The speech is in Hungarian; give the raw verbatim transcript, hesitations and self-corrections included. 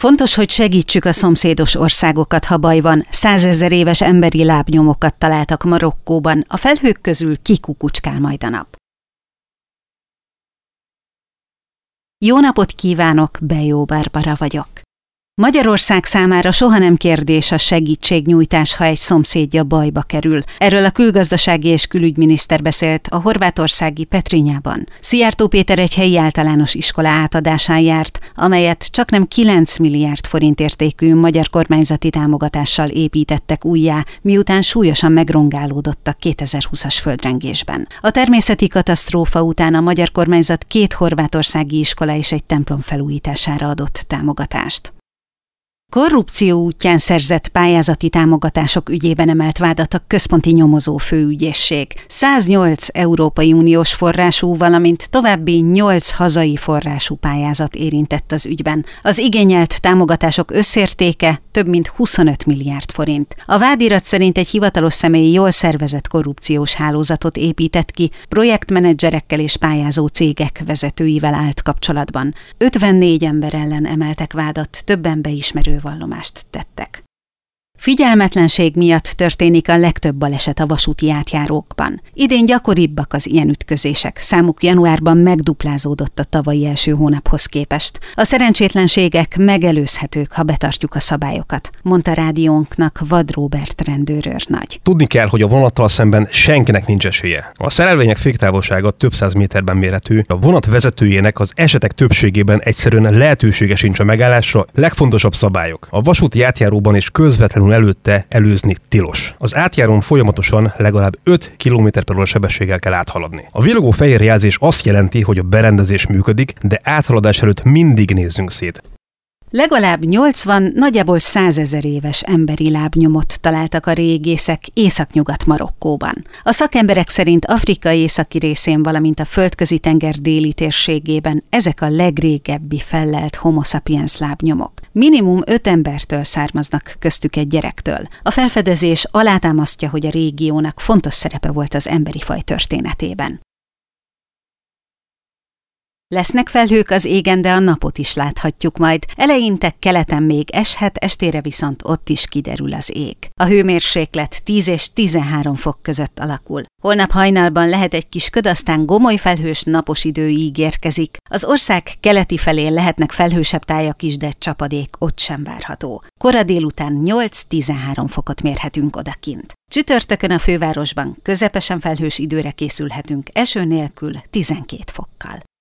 Fontos, hogy segítsük a szomszédos országokat, ha baj van. Százezer éves emberi lábnyomokat találtak Marokkóban, a felhők közül kikukucskál majd a nap. Jó napot kívánok, Bejó Barbara vagyok. Magyarország számára soha nem kérdés a segítségnyújtás, ha egy szomszédja bajba kerül. Erről a külgazdasági és külügyminiszter beszélt a horvátországi Petrinjában. Szijjártó Péter egy helyi általános iskola átadásán járt, amelyet csaknem kilenc milliárd forint értékű magyar kormányzati támogatással építettek újjá, miután súlyosan megrongálódott a kétezer-húszas földrengésben. A természeti katasztrófa után a magyar kormányzat két horvátországi iskola és egy templom felújítására adott támogatást. Korrupció útján szerzett pályázati támogatások ügyében emelt vádat a Központi Nyomozó Főügyészség. száznyolc Európai Uniós forrású, valamint további nyolc hazai forrású pályázat érintett az ügyben. Az igényelt támogatások összértéke több mint huszonöt milliárd forint. A vádirat szerint egy hivatalos személy jól szervezett korrupciós hálózatot épített ki, projektmenedzserekkel és pályázó cégek vezetőivel állt kapcsolatban. ötvennégy ember ellen emeltek vádat, többen beismerő vallomást tettek. Figyelmetlenség miatt történik a legtöbb baleset a vasúti átjárókban. Idén gyakoribbak az ilyen ütközések, számuk januárban megduplázódott a tavalyi első hónaphoz képest. A szerencsétlenségek megelőzhetők, ha betartjuk a szabályokat, mondta rádiónknak Vad Róbert rendőrőrnagy. Tudni kell, hogy a vonattal szemben senkinek nincs esélye. A szerelvények féktávolsága több száz méterben mérhető, a vonat vezetőjének az esetek többségében egyszerűen lehetősége sincs a megállásra. Legfontosabb szabályok. A vasúti átjáróban és közvetlenül előtte előzni tilos. Az átjárón folyamatosan legalább öt kilométer per óra sebességgel kell áthaladni. A villogó fehér jelzés azt jelenti, hogy a berendezés működik, de áthaladás előtt mindig nézzünk szét. Legalább nyolcvan, nagyjából százezer éves emberi lábnyomot találtak a régészek Északnyugat-Marokkóban. A szakemberek szerint Afrika északi részén, valamint a Földközi-tenger déli térségében ezek a legrégebbi fellelt homo sapiens lábnyomok. Minimum öt embertől származnak, köztük egy gyerektől. A felfedezés alátámasztja, hogy a régiónak fontos szerepe volt az emberi faj történetében. Lesznek felhők az égen, de a napot is láthatjuk majd. Eleinte keleten még eshet, estére viszont ott is kiderül az ég. A hőmérséklet tíz és tizenhárom fok között alakul. Holnap hajnalban lehet egy kis köd, aztán gomoly felhős napos idő ígérkezik. Az ország keleti felén lehetnek felhősebb tájak is, de csapadék ott sem várható. Kora délután nyolc-tizenhárom fokot mérhetünk odakint. Csütörtökön a fővárosban közepesen felhős időre készülhetünk, eső nélkül tizenkét fokkal.